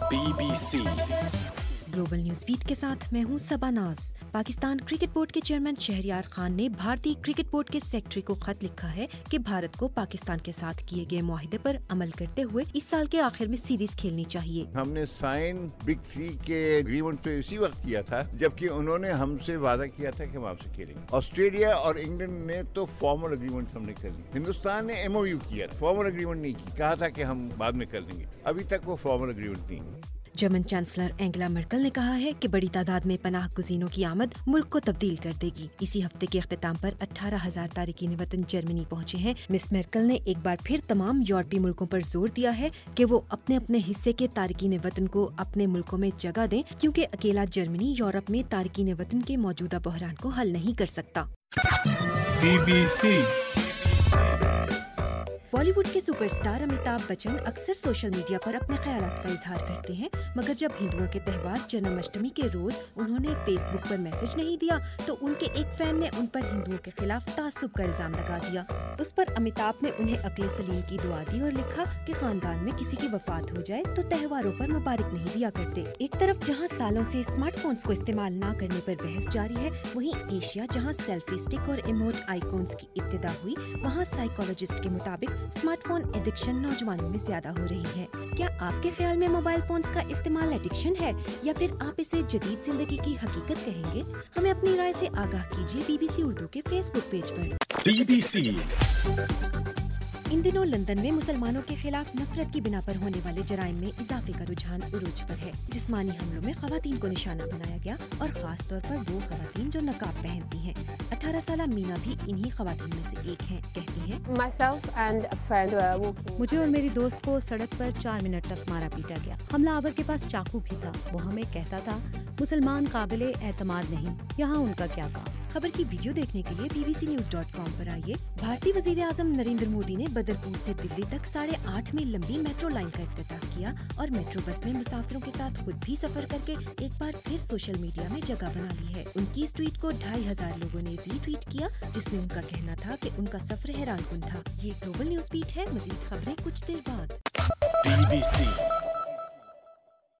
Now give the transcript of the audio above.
BBC global news beat के साथ मैं हूं सबा नाज। पाकिस्तान क्रिकेट बोर्ड के चेयरमैन शहरयार खान ने भारतीय क्रिकेट बोर्ड के सेक्रेटरी को खत लिखा है कि भारत को पाकिस्तान के साथ किए गए मुआहदे पर अमल करते हुए इस साल के आखिर में सीरीज खेलनी चाहिए। हमने साइन बिग 3 के एग्रीमेंट पे इसी वक्त किया था जबकि उन्होंने हमसे वादा किया था कि हम आपसे खेलेंगे। ऑस्ट्रेलिया और इंग्लैंड ने तो फॉर्मल एग्रीमेंट हमने कर ली, हिंदुस्तान ने MOU किया, फॉर्मल एग्रीमेंट नहीं की, कहा था कि हम बाद में कर देंगे। अभी तक वो फॉर्मल एग्रीमेंट नहीं है। जर्मन चांसलर एंगेला मर्केल ने कहा है कि बड़ी तादाद में पनाह गुज़ीनों की आमद मुल्क को तब्दील कर देगी। इसी हफ्ते के अख्तिताम पर 18,000 तारिकीन वतन जर्मनी पहुंचे हैं। मिस मर्केल ने एक बार फिर तमाम यूरोपीय मुल्कों पर जोर दिया है कि वो अपने अपने हिस्से के तारिकीन वतन को अपने मुल्कों में जगह दें, क्योंकि अकेला जर्मनी यूरोप में तारिकीन वतन के मौजूदा बहरान को हल नहीं कर सकता। BBC बॉलीवुड के सुपरस्टार अमिताभ बच्चन अक्सर सोशल मीडिया पर अपने ख्यालात का इजहार करते हैं, मगर जब हिंदुओं के त्योहार जन्माष्टमी के रोज उन्होंने फेसबुक पर मैसेज नहीं दिया तो उनके एक फैन ने उन पर हिंदुओं के खिलाफ तासुब का इल्जाम लगा दिया। उस पर अमिताभ ने उन्हें अक्ले सलीम की दुआ दी और लिखा कि खानदान में किसी की वफात हो जाए तो त्योहारों पर मुबारक नहीं दिया करते। एक तरफ जहाँ सालों से स्मार्टफोन्स को इस्तेमाल न करने पर बहस जारी है, वहीं एशिया जहाँ सेल्फी स्टिक और इमोट आइकॉन्स की इब्तिदा हुई, वहाँ साइकोलॉजिस्ट के मुताबिक स्मार्टफोन एडिक्शन नौजवानों में ज्यादा हो रही है। क्या आपके ख्याल में मोबाइल फोन्स का इस्तेमाल एडिक्शन है या फिर आप इसे जदीद जिंदगी की हकीकत कहेंगे? हमें अपनी राय से आगाह कीजिए BBC उर्दू के फेसबुक पेज पर। BBC इन दिनों लंदन में मुसलमानों के खिलाफ नफरत की बिना पर होने वाले जराइम में इजाफे का रुझान उरूज पर है। जिस्मानी हमलों में खवातीन को निशाना बनाया गया और खास तौर पर वो खवातीन जो नकाब पहनती हैं। 18 साला मीना भी इन्हीं खवातीन में से एक हैं। कहती हैं, Myself and a friend were walking. मुझे और मेरी दोस्त को सड़क पर 4 मिनट तक मारा पीटा गया। हमलावर के पास चाकू भी था। वो हमें कहता था मुसलमान काबिले एतमाद नहीं, यहाँ उनका क्या काम। खबर की वीडियो देखने के लिए bbcnews.com पर आइए। भारतीय वजीर आजम नरेंद्र मोदी ने बदरपुर से दिल्ली तक 8.5 मील लंबी मेट्रो लाइन का इफ्तिताह किया और मेट्रो बस में मुसाफिरों के साथ खुद भी सफर करके एक बार फिर सोशल मीडिया में जगह बना ली है। उनकी इस ट्वीट को 2,500 लोगों ने रीट्वीट किया, जिसमें उनका कहना था कि उनका सफर हैरानकुन था। ये ग्लोबल न्यूज बीट है। मजीद खबरें कुछ देर बाद। BBC